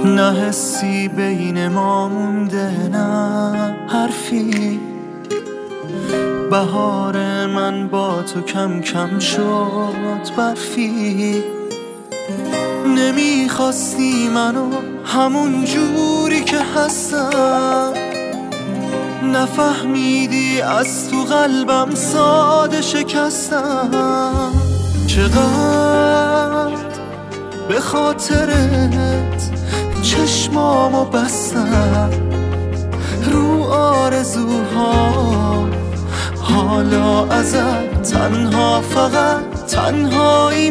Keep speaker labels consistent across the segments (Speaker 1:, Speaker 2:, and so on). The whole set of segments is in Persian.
Speaker 1: نه حسی بین ما مونده، نه حرفی. بهار من با تو کم کم شد برفی. نمیخواستی منو همون جوری که هستم، نفهمیدی از تو قلبم ساده شکستم. چقدر به خاطرت چشمامو بستم، رو آرزوها حالا ازت تنها فقط تنهایی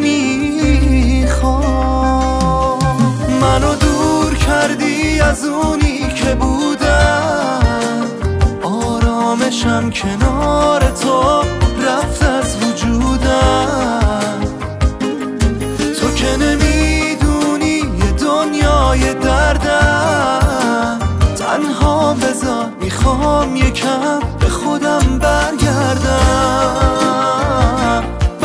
Speaker 1: میخوام. منو دور کردی از اونی که بودم، آرامشم کنار تو رفت از وجودم. تو که نمیدونی یه دنیای دردم، تنها بذار میخوام یکم به خودم برگردم.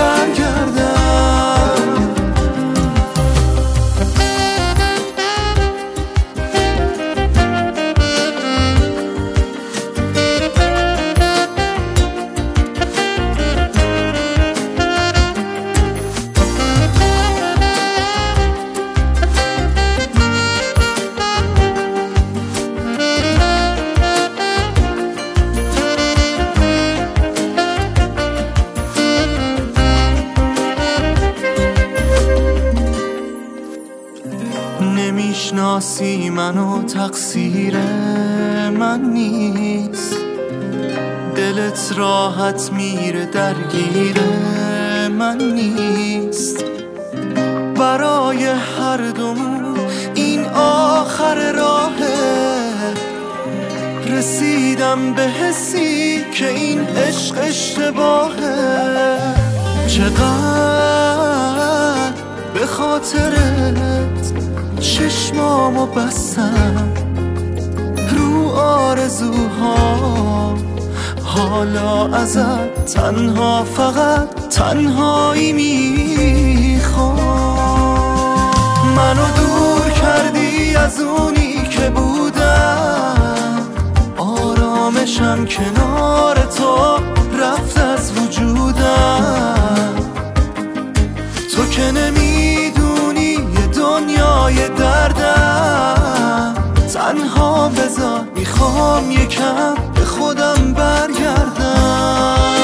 Speaker 1: نمیشناسی منو، تقصیر من نیست. دلت راحت میره، درگیر من نیست. برای هر دومون این آخر راهه. رسیدم به حسی که این عشق اشتباهه. چقدر به خاطرت چشمامو بستم، رو آرزوها حالا ازت تنها فقط تنهایی میخوام. منو دور کردی از اونی که بودم، آرامشم کنار تو رفت از وجودم. تو که نمیدونی یه دنیای دردم، تنها بذار میخوام یکم به خودم برگردم.